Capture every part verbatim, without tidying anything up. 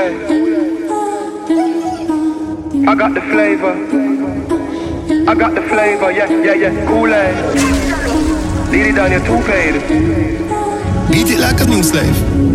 Kool-Aid. I got the flavor. I got the flavor, yeah, yeah, yeah. Kool-Aid. Lead it down your two-paid. Beat it like a new slave.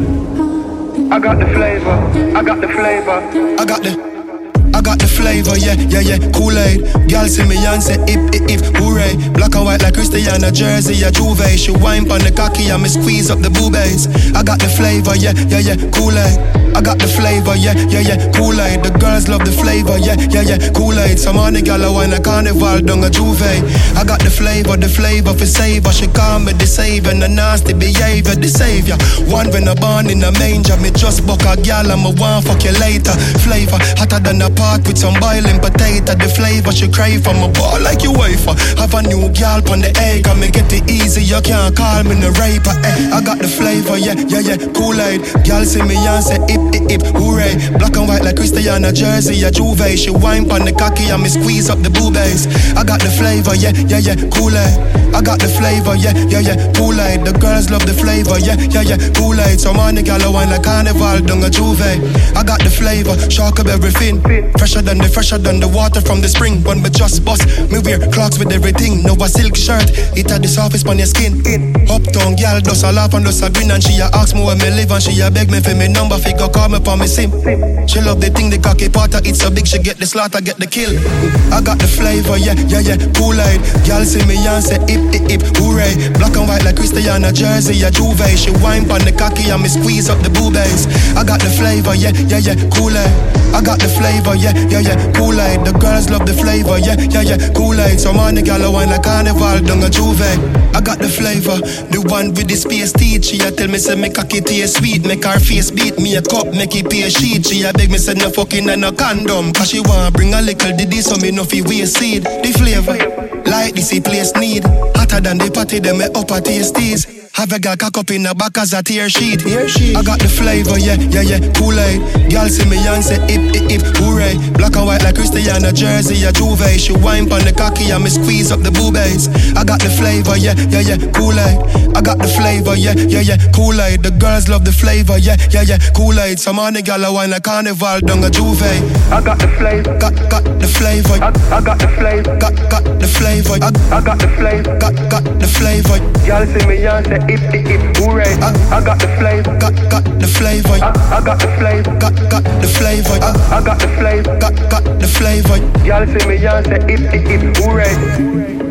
I got the flavor. I got the flavor. I got the I got the flavor, yeah, yeah, yeah, Kool-Aid. Girl see me and say, if, if, if, hooray. Black and white like Christiana Jersey, a Juve. She wine pon the cocky and me squeeze up the boobies. I got the flavor, yeah, yeah, yeah, Kool-Aid. I got the flavor, yeah, yeah, yeah, Kool-Aid. The girls love the flavor, yeah, yeah, yeah, Kool-Aid. Some on the gal a wine a carnival down a Juve. I got the flavor, the flavor for savor. She call me the savior, the nasty behavior, the savior. One when I born in a manger, me just buck a gal and me want fuck you later. Flavor hotter than a pot with some boiling potato. The flavor she crave from a ball like you wafer. Have a new gal on the egg and me get it easy. You can't call me the raper. Eh, I got the flavor, yeah, yeah, yeah, Kool-Aid. Gal see me and say, if, if, if, hooray. Black and white like Christiana Jersey, a Juve. She wine pon the cocky and me squeeze up the boobies. I got the flavor, yeah, yeah, yeah, Kool-Aid. I got the flavor, yeah, yeah, yeah, Kool-Aid. The girls love the flavor, yeah, yeah, yeah, Kool-Aid. Some on the gal a wine like carnival down a Juve. I got the flavor, shark of everything. Fresher than the fresher than the water from the spring. When me just bust, me wear clocks with everything. No a silk shirt, it had the surface on your skin. Uptown gal does a laugh and does a grin. And she a ask me where me live and she a beg me for me number. Figure call me for me sim. She love the thing, the cocky potter. It's so big she get the slaughter, get the kill. I got the flavor, yeah, yeah, yeah, Kool-Aid. Gal see me and say if, if, if, hooray. Black and white like Christiana Jersey, a Juve. She wine pon the cocky and me squeeze up the boobies. I got the flavor, yeah, yeah, yeah, Kool-Aid. I got the flavor, yeah, yeah, yeah, Kool-Aid. The girls love the flavor, yeah, yeah, yeah, Kool-Aid. Some on the gal a wine like carnival down a Juve. I got the flavor, the one with the space teeth. She a tell me say me cocky taste sweet. Make her face beat me a cup, make it pay a sheet. She a beg me say no fucking and no condom. Cause she want bring a little diddy so me no fi waste seed. The flavor, like this place need. Hotter than the party, them me upper tasties. Have a girl cock up in the back as a tear sheet. I got the flavor, yeah, yeah, yeah, Kool-Aid. Girl see me and say if, if, if, hooray. Black and white like Christiana Jersey, a Juve. She wine pon the cocky and me squeeze up the boobies. I got the flavor, yeah, yeah, yeah, Kool-Aid. I got the flavor, yeah, yeah, yeah, Kool-Aid. The girls love the flavor, yeah, yeah, yeah, Kool-Aid. Some on the gal a wine like carnival down a Juve. I got the flavor, got, got the flavor. I, I got the flavor, got, got the flavor. I, I got the flavor, got, got the flavor. Y'all see me and say if, if, if, hooray. I, I got the flavor, got, got the flavor. I, I got the flavor, got, got the flavor. I, I got the flavor, got, got the flavor. Y'all see me and say if, if, if, hooray.